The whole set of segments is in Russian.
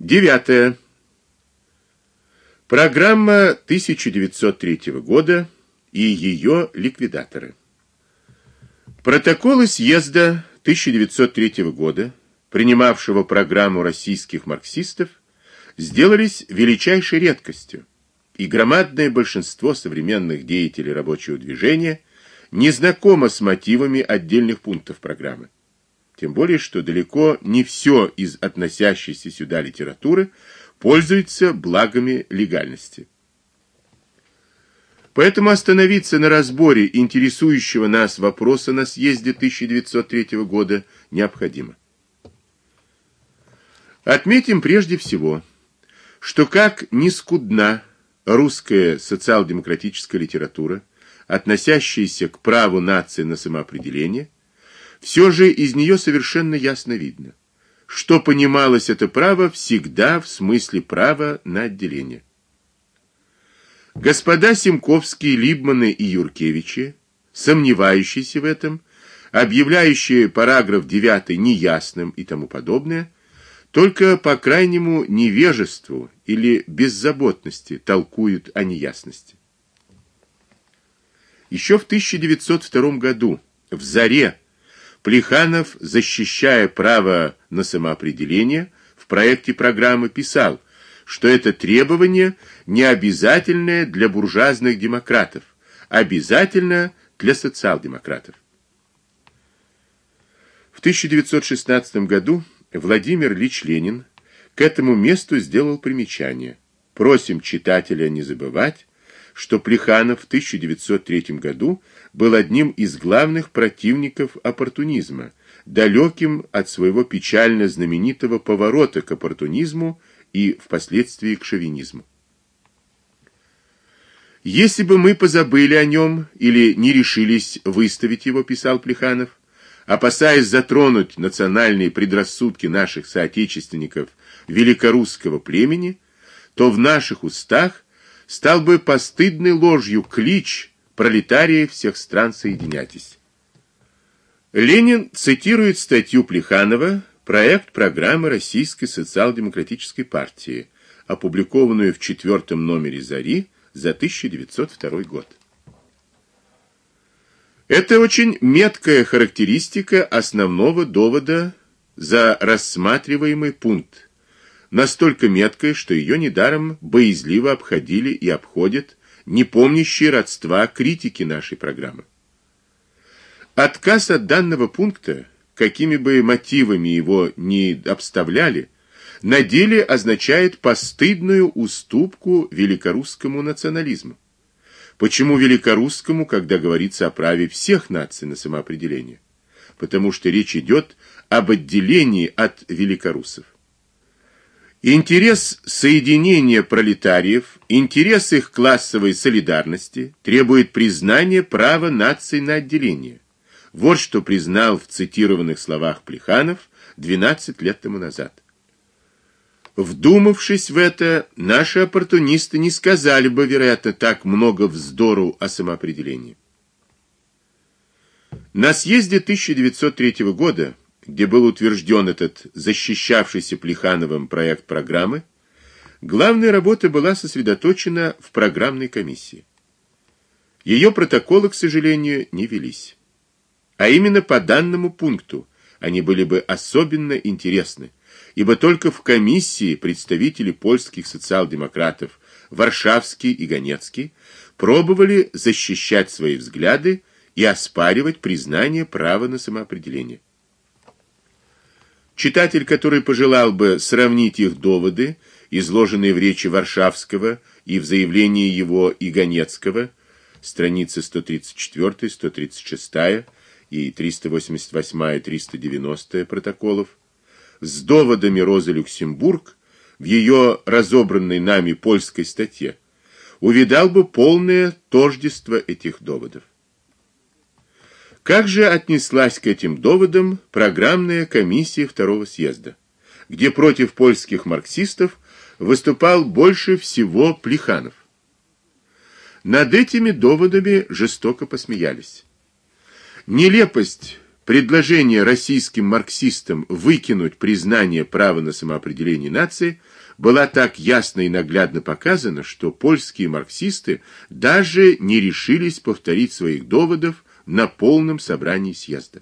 Девятое. Программа 1903 года и ее ликвидаторы. Протоколы съезда 1903 года, принимавшего программу российских марксистов, сделались величайшей редкостью, и громадное большинство современных деятелей рабочего движения не знакомо с мотивами отдельных пунктов программы. Тем более, что далеко не все из относящейся сюда литературы пользуется благами легальности. Поэтому остановиться на разборе интересующего нас вопроса на съезде 1903 года необходимо. Отметим прежде всего, что как ни скудна русская социал-демократическая литература, относящаяся к праву нации на самоопределение, все же из нее совершенно ясно видно, что понималось это право всегда в смысле права на отделение. Господа Семковские, Либманы и Юркевичи, сомневающиеся в этом, объявляющие параграф 9 неясным и тому подобное, только по крайнему невежеству или беззаботности толкуют о неясности. Еще в 1902 году в «Заре» Плеханов, защищая право на самоопределение, в проекте программы писал, что это требование не обязательное для буржуазных демократов, обязательно для социал-демократов. В 1916 году Владимир Ильич Ленин к этому месту сделал примечание. Просим читателя не забывать, что Плеханов в 1903 году был одним из главных противников оппортунизма, далеким от своего печально знаменитого поворота к оппортунизму и впоследствии к шовинизму. Если бы мы позабыли о нем или не решились выставить его, писал Плеханов, опасаясь затронуть национальные предрассудки наших соотечественников великорусского племени, то в наших устах стал бы постыдной ложью клич пролетарии всех стран соединяйтесь. Ленин цитирует статью Плеханова «Проект программы Российской социал-демократической партии», опубликованную в 4-м номере «Зари» за 1902 год. Это очень меткая характеристика основного довода за рассматриваемый пункт, настолько меткая, что ее недаром боязливо обходили и обходят не помнящие родства критики нашей программы. Отказ от данного пункта, какими бы мотивами его ни обставляли, на деле означает постыдную уступку великорусскому национализму. Почему великорусскому, когда говорится о праве всех наций на самоопределение? Потому что речь идет об отделении от великорусов. Интерес соединения пролетариев, интерес их классовой солидарности требует признания права наций на отделение. Вот что признал в цитированных словах Плеханов 12 лет тому назад. Вдумавшись в это, наши оппортунисты не сказали бы, вероятно, так много вздору о самоопределении. На съезде 1903 года, где был утвержден этот защищавшийся Плехановым проект программы, главная работа была сосредоточена в программной комиссии. Ее протоколы, к сожалению, не велись. А именно по данному пункту они были бы особенно интересны, ибо только в комиссии представители польских социал-демократов Варшавский и Ганецкий пробовали защищать свои взгляды и оспаривать признание права на самоопределение. Читатель, который пожелал бы сравнить их доводы, изложенные в речи Варшавского и в заявлении его и Ганецкого, страницы 134, 136 и 388 и 390 протоколов, с доводами Розы Люксембург в ее разобранной нами польской статье, увидал бы полное тождество этих доводов. Как же отнеслась к этим доводам программная комиссия второго съезда, где против польских марксистов выступал больше всего Плеханов? Над этими доводами жестоко посмеялись. Нелепость предложение российским марксистам выкинуть признание права на самоопределение нации была так ясно и наглядно показана, что польские марксисты даже не решились повторить своих доводов на полном собрании съезда.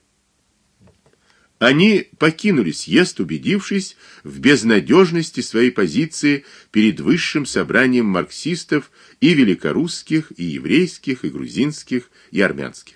Они покинули съезд, убедившись в безнадежности своей позиции перед высшим собранием марксистов и великорусских, и еврейских, и грузинских, и армянских.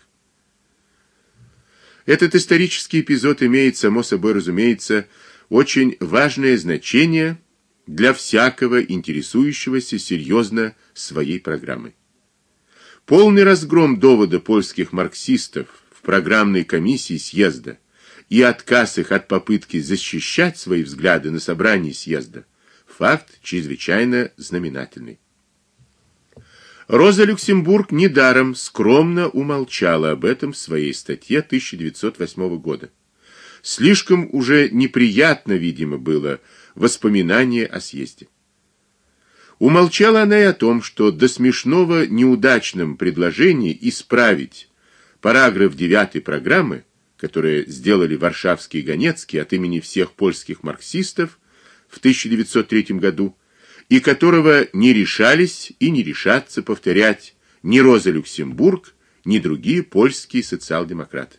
Этот исторический эпизод имеет, само собой разумеется, очень важное значение для всякого интересующегося серьезно своей программой. Полный разгром довода польских марксистов в программной комиссии съезда и отказ их от попытки защищать свои взгляды на собрании съезда факт чрезвычайно знаменательный. Роза Люксембург недаром скромно умолчала об этом в своей статье 1908 года. Слишком уже неприятно, видимо, было воспоминание о съезде. Умолчала она и о том, что до смешного неудачном предложении исправить параграф 9 программы, которое сделали Варшавский и Ганецкий от имени всех польских марксистов в 1903 году, и которого не решались и не решатся повторять ни Роза Люксембург, ни другие польские социал-демократы.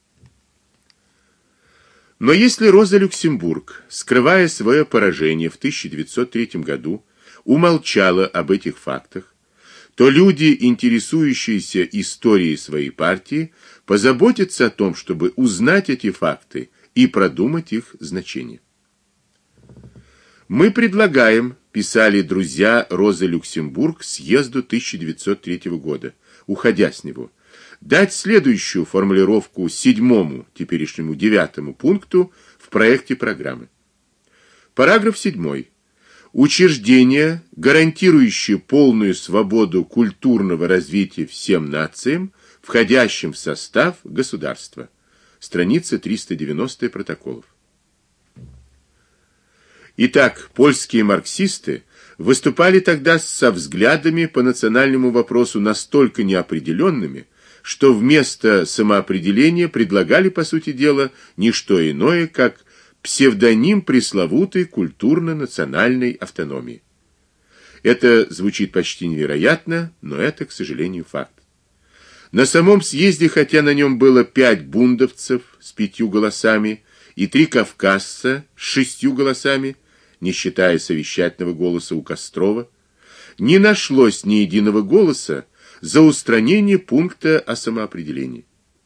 Но если Роза Люксембург, скрывая свое поражение в 1903 году, умолчала об этих фактах, то люди, интересующиеся историей своей партии, позаботятся о том, чтобы узнать эти факты и продумать их значение. Мы предлагаем, писали друзья Розы Люксембург съезду 1903 года, уходя с него, дать следующую формулировку 7-му, теперешнему 9-му пункту в проекте программы. Параграф 7. Учреждения, гарантирующие полную свободу культурного развития всем нациям, входящим в состав государства. Страница 390 протоколов. Итак, польские марксисты выступали тогда со взглядами по национальному вопросу настолько неопределенными, что вместо самоопределения предлагали, по сути дела, не что иное, как псевдоним пресловутой культурно-национальной автономии. Это звучит почти невероятно, но это, к сожалению, факт. На самом съезде, хотя на нем было 5 бундовцев с 5 голосами и 3 кавказца с 6 голосами, не считая совещательного голоса у Кострова, не нашлось ни единого голоса за устранение пункта о самоопределении.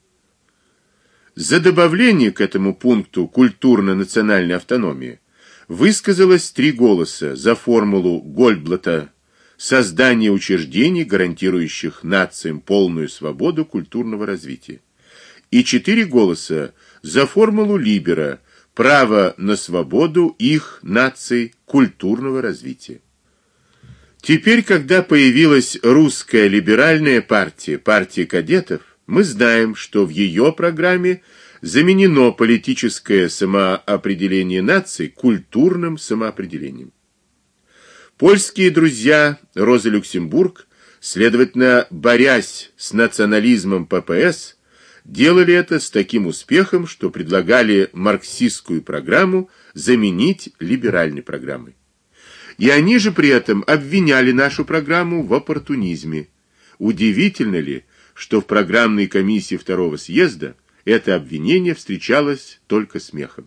За добавление к этому пункту культурно-национальной автономии высказалось 3 голоса за формулу Гольдблата создание учреждений, гарантирующих нациям полную свободу культурного развития, и 4 голоса за формулу Либера право на свободу их наций культурного развития. Теперь, когда появилась русская либеральная партия, партия кадетов, мы знаем, что в ее программе заменено политическое самоопределение наций культурным самоопределением. Польские друзья Розы Люксембург, следовательно, борясь с национализмом ППС, делали это с таким успехом, что предлагали марксистскую программу заменить либеральной программой. И они же при этом обвиняли нашу программу в оппортунизме. Удивительно ли, что в программной комиссии второго съезда это обвинение встречалось только смехом?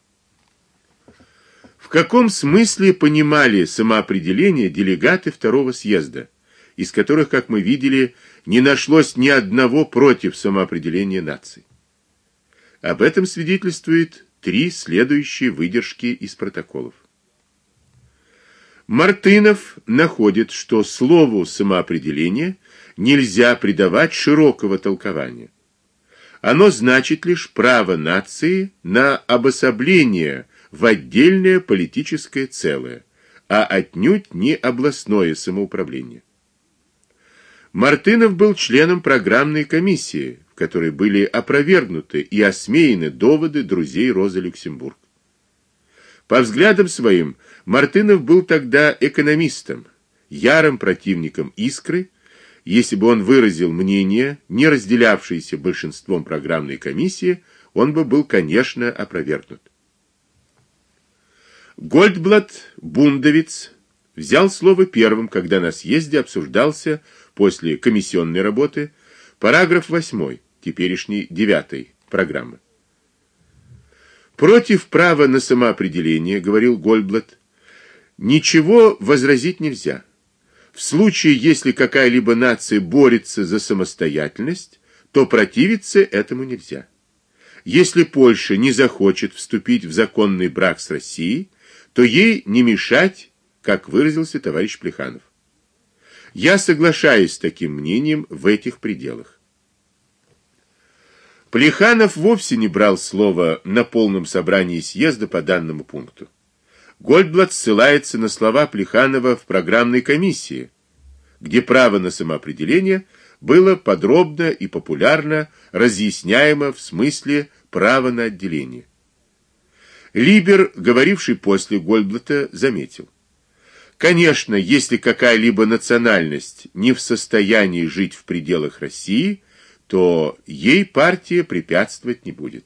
В каком смысле понимали самоопределение делегаты второго съезда, из которых, как мы видели, не нашлось ни одного против самоопределения наций? Об этом свидетельствует 3 следующие выдержки из протоколов. Мартынов находит, что слову самоопределение нельзя придавать широкого толкования. Оно значит лишь право нации на обособление в отдельное политическое целое, а отнюдь не областное самоуправление. Мартынов был членом программной комиссии, в которой были опровергнуты и осмеяны доводы друзей Розы Люксембург. По взглядам своим, Мартынов был тогда экономистом, ярым противником Искры. Если бы он выразил мнение, не разделявшееся большинством программной комиссии, он бы был, конечно, опровергнут. Гольдблат, бундовец, взял слово первым, когда на съезде обсуждался после комиссионной работы параграф 8 теперешней 9 программы. Против права на самоопределение, говорил Гольдблат, ничего возразить нельзя. В случае, если какая-либо нация борется за самостоятельность, то противиться этому нельзя. Если Польша не захочет вступить в законный брак с Россией, то ей не мешать, как выразился товарищ Плеханов. Я соглашаюсь с таким мнением в этих пределах. Плеханов вовсе не брал слова на полном собрании съезда по данному пункту. Гольдблат ссылается на слова Плеханова в программной комиссии, где право на самоопределение было подробно и популярно разъясняемо в смысле права на отделение. Либер, говоривший после Гольдблата, заметил: конечно, если какая-либо национальность не в состоянии жить в пределах России, то ей партия препятствовать не будет.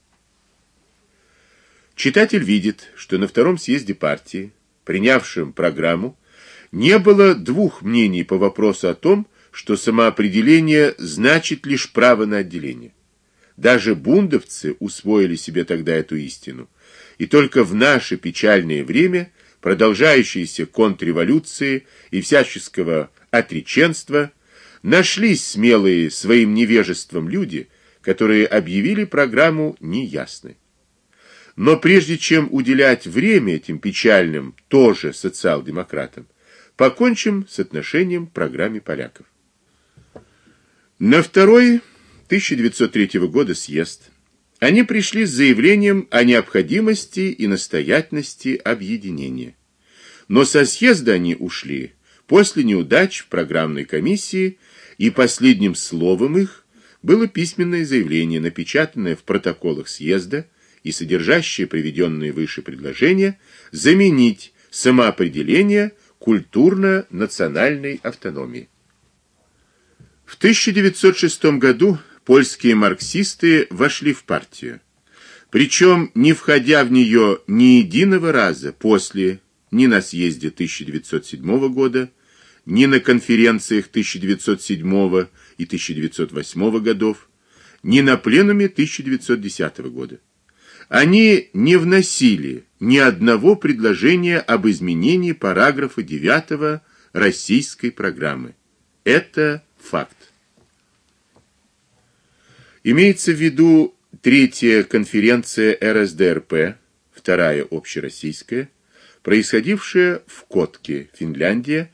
Читатель видит, что на втором съезде партии, принявшем программу, не было двух мнений по вопросу о том, что самоопределение значит лишь право на отделение. Даже бундовцы усвоили себе тогда эту истину, и только в наше печальное время продолжающейся контрреволюции и всяческого отреченства нашлись смелые своим невежеством люди, которые объявили программу неясной. Но прежде чем уделять время этим печальным тоже социал-демократам, покончим с отношением к программе поляков. На второй 1903 года съезд они пришли с заявлением о необходимости и настоятельности объединения. Но со съезда они ушли после неудач в программной комиссии, и последним словом их было письменное заявление, напечатанное в протоколах съезда и содержащее приведенные выше предложения заменить самоопределение культурно-национальной автономией. В 1906 году польские марксисты вошли в партию, причем не входя в нее ни единого раза после ни на съезде 1907 года, ни на конференциях 1907 и 1908 годов, ни на пленуме 1910 года. Они не вносили ни одного предложения об изменении параграфа 9 российской программы. Это факт. Имеется в виду третья конференция РСДРП, вторая общероссийская, происходившая в Котке, Финляндия,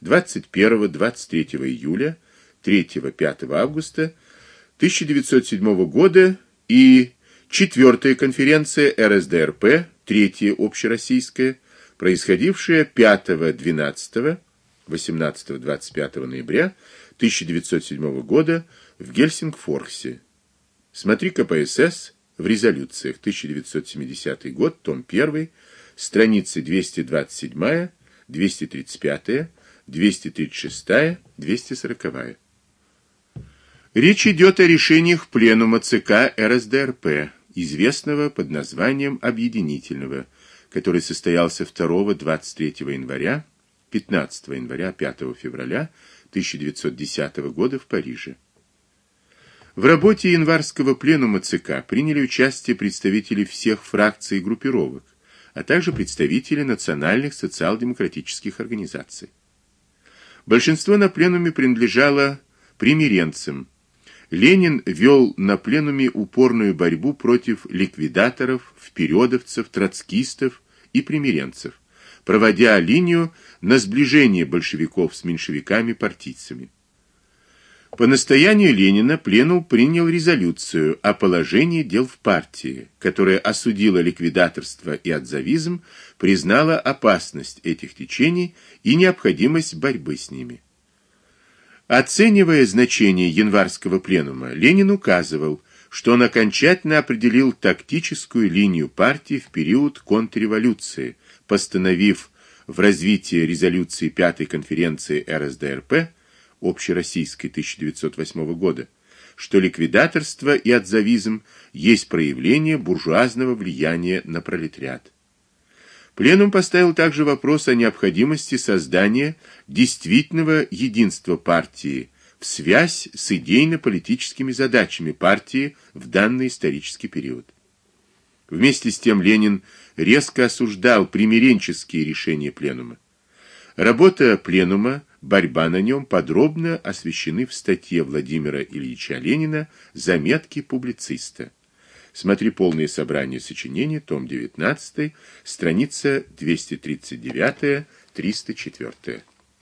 21-23 июля, 3-5 августа 1907 года, и четвертая конференция РСДРП, третья общероссийская, происходившая 5-12, 18-25 ноября 1907 года в Гельсингфорсе. Смотри КПСС в резолюциях, 1970 год, том 1, страницы 227, 235, 236, 240. Речь идет о решениях пленума ЦК РСДРП, известного под названием Объединительного, который состоялся 2-23 января, 15 января, 5 февраля 1910 года в Париже. В работе январского пленума ЦК приняли участие представители всех фракций и группировок, а также представители национальных социал-демократических организаций. Большинство на пленуме принадлежало примиренцам. Ленин вел на пленуме упорную борьбу против ликвидаторов, впередовцев, троцкистов и примиренцев, проводя линию на сближение большевиков с меньшевиками-партийцами. По настоянию Ленина пленум принял резолюцию о положении дел в партии, которая осудила ликвидаторство и отзавизм, признала опасность этих течений и необходимость борьбы с ними. Оценивая значение январского пленума, Ленин указывал, что он окончательно определил тактическую линию партии в период контрреволюции, постановив в развитии резолюции 5-й конференции РСДРП общероссийской 1908 года что ликвидаторство и отзавизм есть проявление буржуазного влияния на пролетариат. Пленум поставил также вопрос о необходимости создания действительного единства партии в связь с идейно-политическими задачами партии в данный исторический период. Вместе с тем Ленин резко осуждал примиренческие решения пленума. Работа пленума, борьба на нем подробно освещены в статье Владимира Ильича Ленина «Заметки публициста». Смотри полное собрание сочинений, том 19, страница 239-304.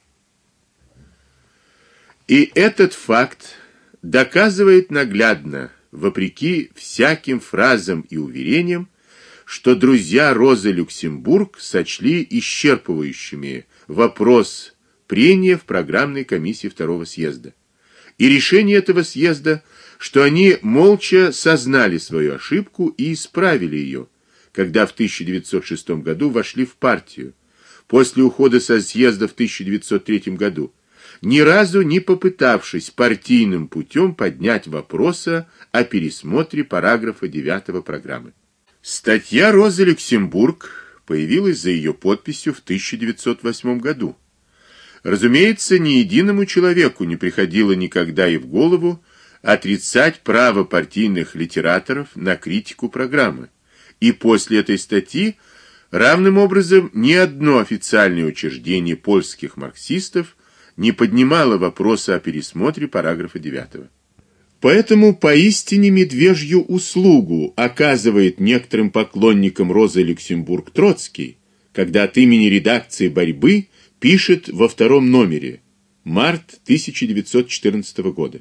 И этот факт доказывает наглядно, вопреки всяким фразам и уверениям, что друзья Розы Люксембург сочли исчерпывающими вопрос прения в программной комиссии Второго съезда. И решение этого съезда, что они молча сознали свою ошибку и исправили ее, когда в 1906 году вошли в партию, после ухода со съезда в 1903 году, ни разу не попытавшись партийным путем поднять вопроса о пересмотре параграфа 9 программы. Статья Розы Люксембург появилась за ее подписью в 1908 году. Разумеется, ни единому человеку не приходило никогда и в голову отрицать право партийных литераторов на критику программы. И после этой статьи равным образом ни одно официальное учреждение польских марксистов не поднимало вопроса о пересмотре параграфа 9. Поэтому поистине медвежью услугу оказывает некоторым поклонникам Розы Люксембург Троцкий, когда от имени редакции «Борьбы» пишет во втором номере, март 1914 года.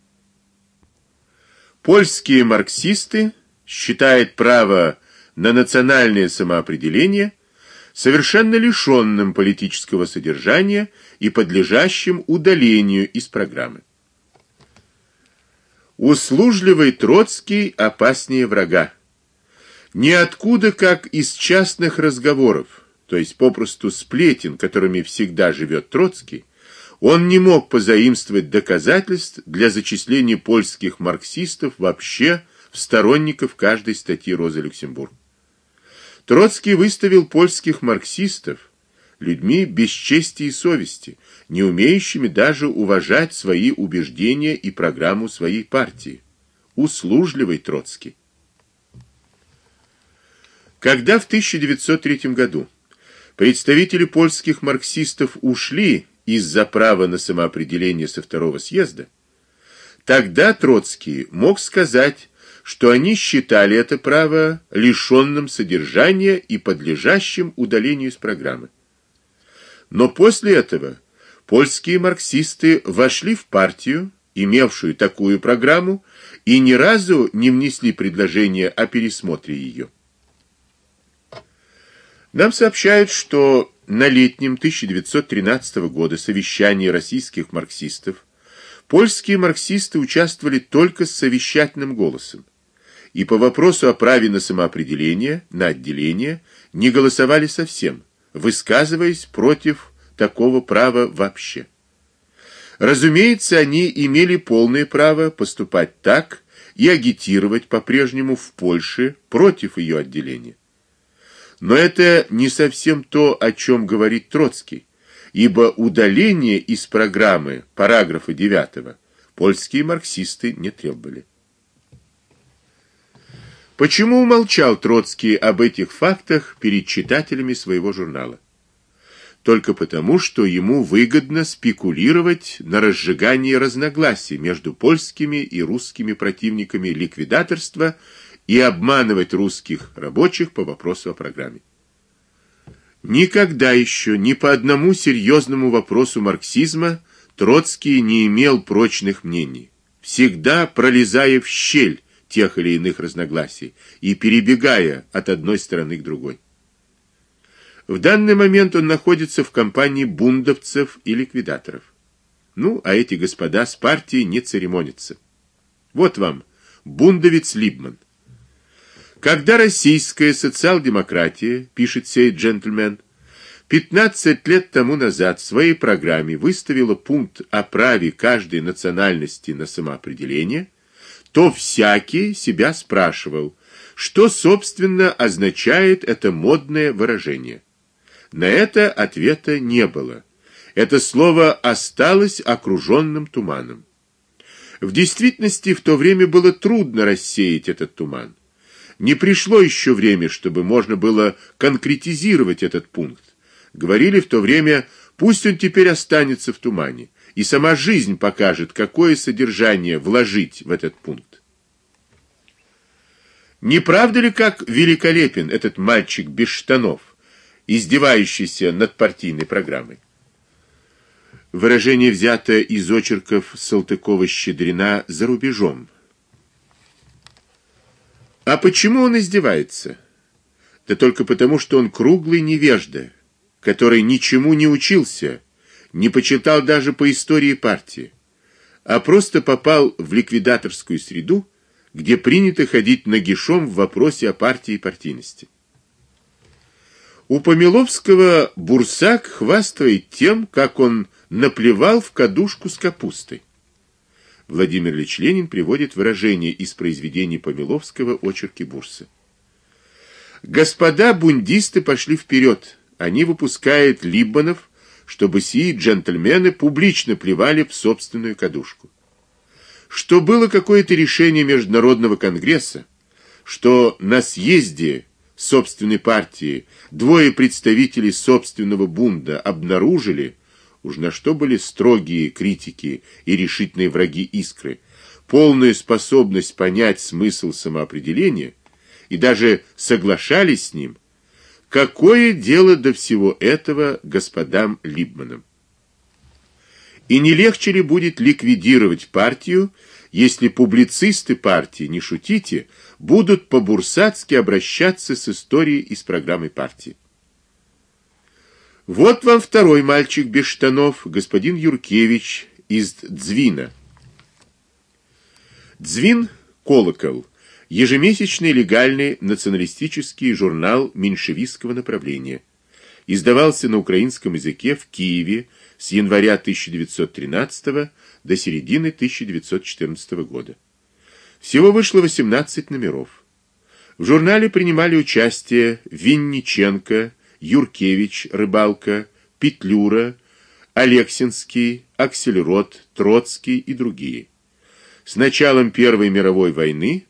Польские марксисты считают право на национальное самоопределение совершенно лишенным политического содержания и подлежащим удалению из программы. Услужливый Троцкий опаснее врага. Ниоткуда, как из частных разговоров, то есть попросту сплетен, которыми всегда живет Троцкий, он не мог позаимствовать доказательств для зачисления польских марксистов вообще в сторонников каждой статьи Розы Люксембург. Троцкий выставил польских марксистов людьми без чести и совести, не умеющими даже уважать свои убеждения и программу своей партии. Услужливый Троцкий. Когда в 1903 году представители польских марксистов ушли из-за права на самоопределение со Второго съезда, тогда Троцкий мог сказать, что они считали это право лишенным содержания и подлежащим удалению из программы. Но после этого польские марксисты вошли в партию, имевшую такую программу, и ни разу не внесли предложение о пересмотре ее. Нам сообщают, что на летнем 1913 года совещании российских марксистов польские марксисты участвовали только с совещательным голосом, и по вопросу о праве на самоопределение, на отделение, не голосовали совсем, высказываясь против такого права вообще. Разумеется, они имели полное право поступать так и агитировать по-прежнему в Польше против ее отделения. Но это не совсем то, о чем говорит Троцкий, ибо удаление из программы параграфа 9 польские марксисты не требовали. Почему умолчал Троцкий об этих фактах перед читателями своего журнала? Только потому, что ему выгодно спекулировать на разжигании разногласий между польскими и русскими противниками ликвидаторства и обманывать русских рабочих по вопросу о программе. Никогда еще ни по одному серьезному вопросу марксизма Троцкий не имел прочных мнений, всегда пролезая в щель тех или иных разногласий и перебегая от одной стороны к другой. В данный момент он находится в компании бундовцев и ликвидаторов. Ну, а эти господа с партией не церемонятся. Вот вам бундовец Либман. Когда российская социал-демократия, пишет сей джентльмен, 15 лет тому назад в своей программе выставила пункт о праве каждой национальности на самоопределение, то всякий себя спрашивал, что, собственно, означает это модное выражение. На это ответа не было. Это слово осталось окружённым туманом. В действительности в то время было трудно рассеять этот туман. Не пришло еще время, чтобы можно было конкретизировать этот пункт. Говорили в то время: пусть он теперь останется в тумане, и сама жизнь покажет, какое содержание вложить в этот пункт. Не правда ли, как великолепен этот мальчик без штанов, издевающийся над партийной программой? Выражение взято из очерков Салтыкова-Щедрина «За рубежом». А почему он издевается? Да только потому, что он круглый невежда, который ничему не учился, не почитал даже по истории партии, а просто попал в ликвидаторскую среду, где принято ходить нагишом в вопросе о партии и партийности. У Помиловского Бурсак хвастает тем, как он наплевал в кадушку с капустой. Владимир Ильич Ленин приводит выражение из произведений Помиловского «Очерки Бурсы». Господа бундисты пошли вперед. Они выпускают Либманов, чтобы сии джентльмены публично плевали в собственную кадушку. Что было какое-то решение Международного конгресса, что на съезде собственной партии двое представителей собственного бунда обнаружили, уж на что были строгие критики и решительные враги Искры, полную способность понять смысл самоопределения и даже соглашались с ним, какое дело до всего этого господам Либманам? И не легче ли будет ликвидировать партию, если публицисты партии, не шутите, будут по-бурсацки обращаться с историей и с программой партии? Вот вам второй мальчик без штанов, господин Юркевич из Дзвина. Дзвин колокол, ежемесячный легальный националистический журнал меньшевистского направления. Издавался на украинском языке в Киеве с января 1913 до середины 1914 года. Всего вышло 18 номеров. В журнале принимали участие Винниченко, Юркевич, Рыбалка, Петлюра, Алексинский, Аксельрод, Троцкий и другие. С началом Первой мировой войны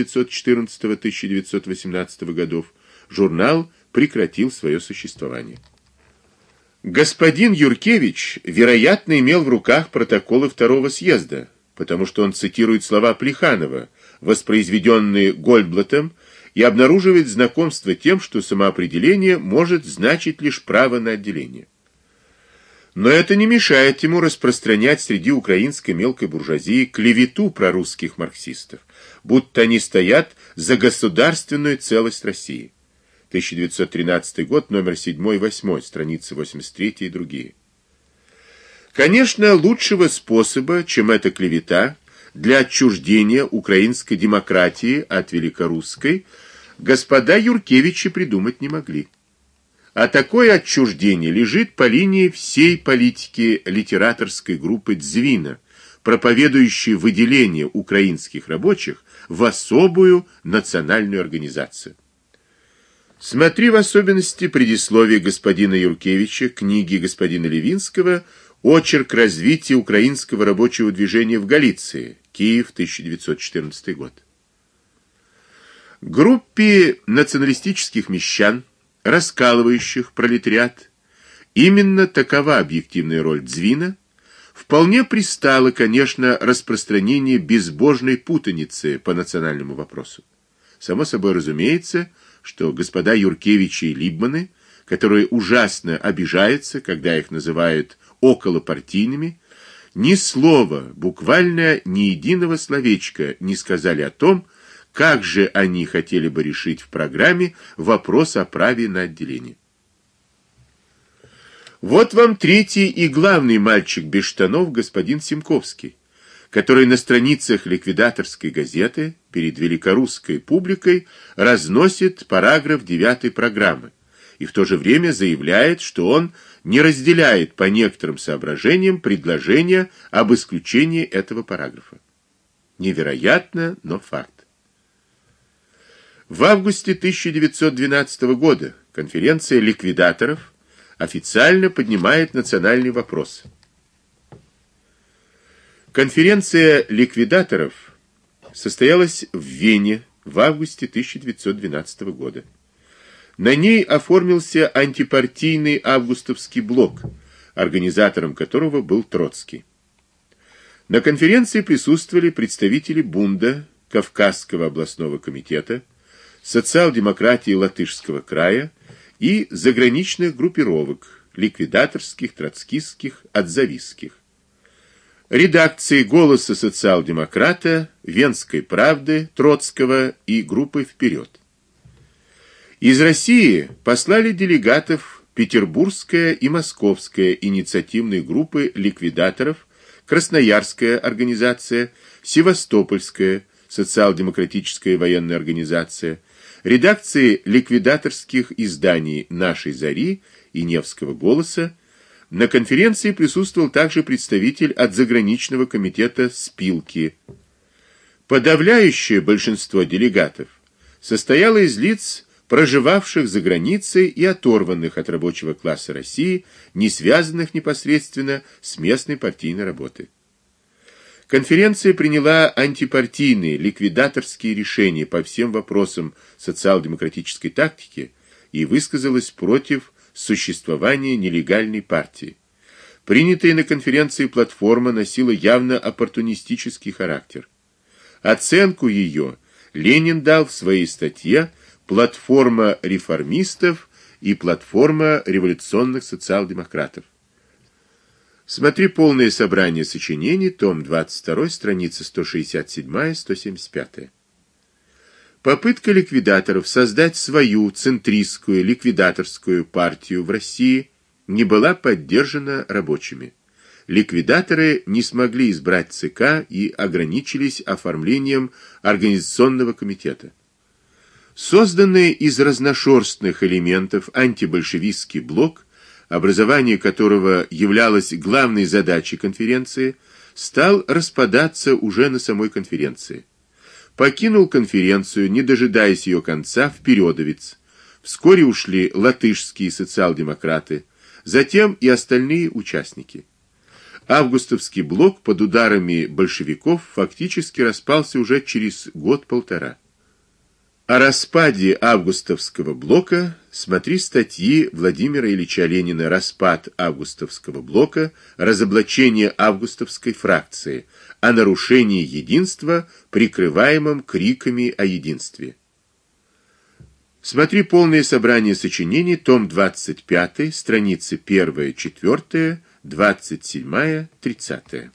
1914-1918 годов журнал прекратил свое существование. Господин Юркевич, вероятно, имел в руках протоколы Второго съезда, потому что он цитирует слова Плеханова, воспроизведенные Гольдблатом, и обнаруживает знакомство тем, что самоопределение может значить лишь право на отделение. Но это не мешает ему распространять среди украинской мелкой буржуазии клевету прорусских марксистов, будто они стоят за государственную целость России. 1913 год, номер 7-8, страницы 83 и другие. Конечно, лучшего способа, чем эта клевета, для отчуждения украинской демократии от великорусской, господа Юркевичи придумать не могли. А такое отчуждение лежит по линии всей политики литераторской группы Дзвина, проповедующей выделение украинских рабочих в особую национальную организацию. Смотри в особенности предисловие господина Юркевича к книге господина Левинского «Очерк развития украинского рабочего движения в Галиции», Киев, 1914 год. Группе националистических мещан, раскалывающих пролетариат, именно такова объективная роль Дзвина, вполне пристало, конечно, распространение безбожной путаницы по национальному вопросу. Само собой разумеется, что господа Юркевичи и Либманы, которые ужасно обижаются, когда их называют околопартийными, ни слова, буквально ни единого словечка не сказали о том, как же они хотели бы решить в программе вопрос о праве на отделение. Вот вам третий и главный мальчик без штанов, господин Семковский, который на страницах ликвидаторской газеты перед великорусской публикой разносит параграф 9 программы и в то же время заявляет, что он не разделяет по некоторым соображениям предложения об исключении этого параграфа. Невероятно, но факт. В августе 1912 года конференция ликвидаторов официально поднимает национальный вопрос. Конференция ликвидаторов состоялась в Вене в августе 1912 года. На ней оформился антипартийный августовский блок, организатором которого был Троцкий. На конференции присутствовали представители Бунда, Кавказского областного комитета, социал-демократии Латышского края и заграничных группировок, ликвидаторских, троцкистских, отзавистских. Редакции «Голоса социал-демократа», «Венской правды» Троцкого и группы «Вперед». Из России послали делегатов Петербургская и Московская инициативные группы ликвидаторов, Красноярская организация, Севастопольская социал-демократическая военная организация, редакции ликвидаторских изданий «Нашей зари» и «Невского голоса». На конференции присутствовал также представитель от заграничного комитета «Спилки». Подавляющее большинство делегатов состояло из лиц, проживавших за границей и оторванных от рабочего класса России, не связанных непосредственно с местной партийной работой. Конференция приняла антипартийные, ликвидаторские решения по всем вопросам социал-демократической тактики и высказалась против существования нелегальной партии. Принятая на конференции платформа носила явно оппортунистический характер. Оценку ее Ленин дал в своей статье «Платформа реформистов и платформа революционных социал-демократов». Смотри полное собрание сочинений, том 22, страница 167-175. Попытка ликвидаторов создать свою центристскую ликвидаторскую партию в России не была поддержана рабочими. Ликвидаторы не смогли избрать ЦК и ограничились оформлением организационного комитета. Созданный из разношерстных элементов антибольшевистский блок, образование которого являлось главной задачей конференции, стал распадаться уже на самой конференции. Покинул конференцию, не дожидаясь ее конца, впередовец. Вскоре ушли латышские социал-демократы, затем и остальные участники. Августовский блок под ударами большевиков фактически распался уже через год-полтора. О распаде августовского блока смотри статьи Владимира Ильича Ленина «Распад августовского блока», «Разоблачение августовской фракции», о нарушении единства, прикрываемом криками о единстве. Смотри полное собрание сочинений, том 25, страницы 1-4, 27-30.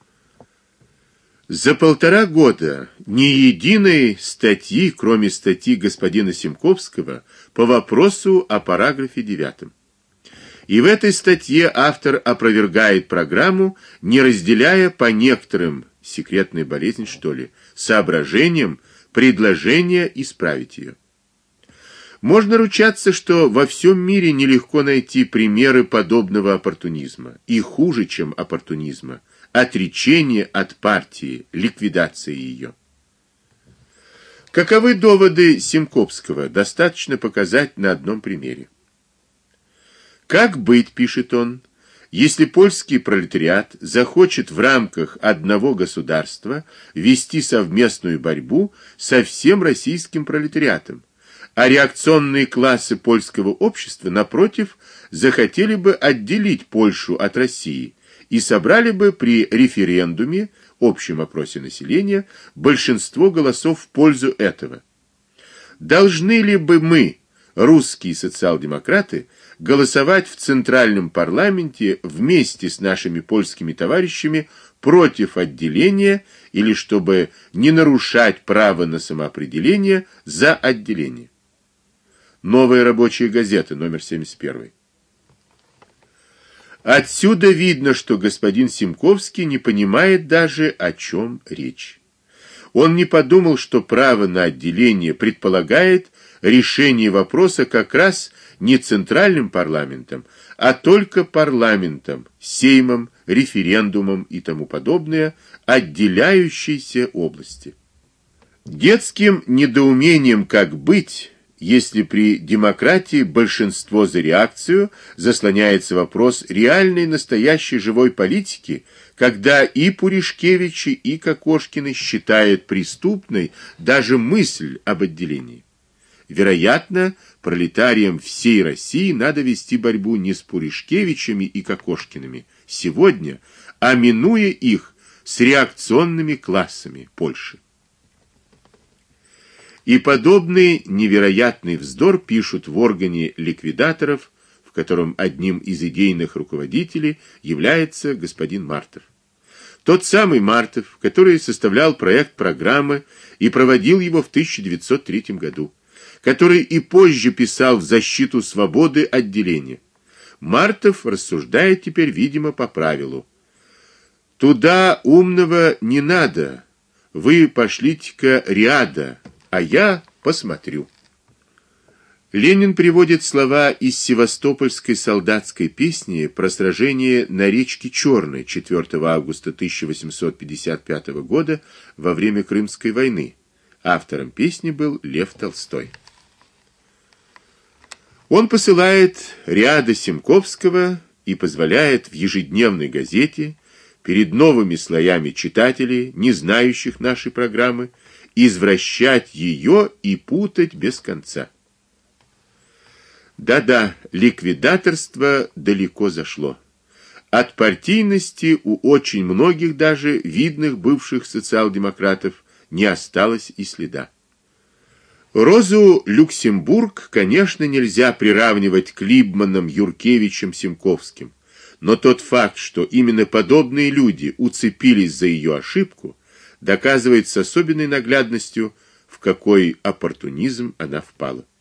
За полтора года ни единой статьи, кроме статьи господина Семковского, по вопросу о параграфе 9. И в этой статье автор опровергает программу, не разделяя по некоторым, секретной болезнь что ли, соображениям, предложения исправить ее. Можно ручаться, что во всем мире нелегко найти примеры подобного оппортунизма, и хуже, чем оппортунизма, отречение от партии, ликвидация ее. Каковы доводы Семковского, достаточно показать на одном примере. Как быть, пишет он, если польский пролетариат захочет в рамках одного государства вести совместную борьбу со всем российским пролетариатом, а реакционные классы польского общества, напротив, захотели бы отделить Польшу от России и собрали бы при референдуме, общем опросе населения, большинство голосов в пользу этого. Должны ли бы мы, русские социал-демократы, голосовать в Центральном парламенте вместе с нашими польскими товарищами против отделения или, чтобы не нарушать право на самоопределение, за отделение? Новая рабочая газета, номер 71. Отсюда видно, что господин Семковский не понимает даже, о чем речь. Он не подумал, что право на отделение предполагает решение вопроса как раз не центральным парламентом, а только парламентом, сеймом, референдумом и тому подобное, отделяющейся области. Детским недоумением как быть, если при демократии большинство за реакцию, заслоняется вопрос реальной настоящей живой политики, когда и Пуришкевичи, и Кокошкины считают преступной даже мысль об отделении. Вероятно, пролетариям всей России надо вести борьбу не с Пуришкевичами и Кокошкиными сегодня, а минуя их с реакционными классами Польши. И подобный невероятный вздор пишут в органе ликвидаторов, в котором одним из идейных руководителей является господин Мартов. Тот самый Мартов, который составлял проект программы и проводил его в 1903 году, который и позже писал в защиту свободы отделения. Мартов рассуждает теперь, видимо, по правилу: туда умного не надо, вы пошлите-ка ряда, а я посмотрю. Ленин приводит слова из севастопольской солдатской песни про сражение на речке Черной 4 августа 1855 года во время Крымской войны. Автором песни был Лев Толстой. Он посылает ряда Семковского и позволяет в ежедневной газете перед новыми слоями читателей, не знающих нашей программы, извращать ее и путать без конца. Да-да, ликвидаторство далеко зашло. От партийности у очень многих даже видных бывших социал-демократов не осталось и следа. Розу Люксембург, конечно, нельзя приравнивать к Либманам, Юркевичам, Семковским, но тот факт, что именно подобные люди уцепились за ее ошибку, доказывает с особенной наглядностью, в какой оппортунизм она впала.